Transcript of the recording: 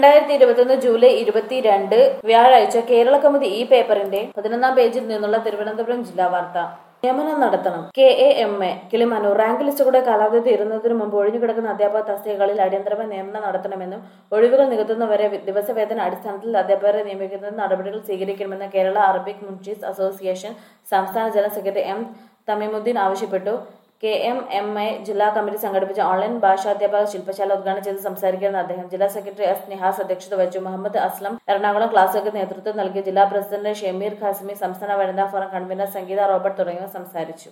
2021 July 22 വ്യാഴാഴ്ച കേരള കൗമുദി ഈ പേപ്പറിന്റെ 11-ാം പേജിൽ നിന്നുള്ള തിരുവനന്തപുരം ജില്ലാ വാർത്ത. നിയമനം നടത്തണം. KAMA കിളിമാനൂർ റാങ്ക് ലിസ്റ്റുകളുടെ കാലാവധി തീരുന്നതിനു മുമ്പ് ഒഴിഞ്ഞുകിടക്കുന്ന അധ്യാപക തസ്തികകളിൽ അടിയന്തരമായി നിയമനം നടത്തണമെന്നും ഒഴിവുകൾ നികത്തുന്നവരെ ദിവസവേതന അടിസ്ഥാനത്തിൽ അധ്യാപകരെ നിയമിക്കുന്നതിന് നടപടികൾ സ്വീകരിക്കണമെന്ന് കേരള അറബിക് മുൻഷീസ് അസോസിയേഷൻ സംസ്ഥാന ജനറൽ സെക്രട്ടറി M. തമീമുദ്ദീൻ ആവശ്യപ്പെട്ടു. KMMA ജില്ലാ കമ്മിറ്റി സംഘടിപ്പിച്ച ഓൺലൈൻ ഭാഷാധ്യാപക ശില്പശാല ഉദ്ഘാടനം ചെയ്ത് സംസാരിക്കുന്ന അദ്ദേഹം ജില്ലാ സെക്രട്ടറി S. നിഹാസ് അധ്യക്ഷത വഹിച്ചു. മുഹമ്മദ് അസ്ലം എറണാകുളം ക്ലാസുകൾക്ക് നേതൃത്വം നൽകി. ജില്ലാ പ്രസിഡന്റ് ഷമീർ ഖാസിമി, സംസ്ഥാന വനിതാ ഫോറം കൺവീനർ സംഗീത റോബർട്ട് തുടങ്ങിയവർ സംസാരിച്ചു.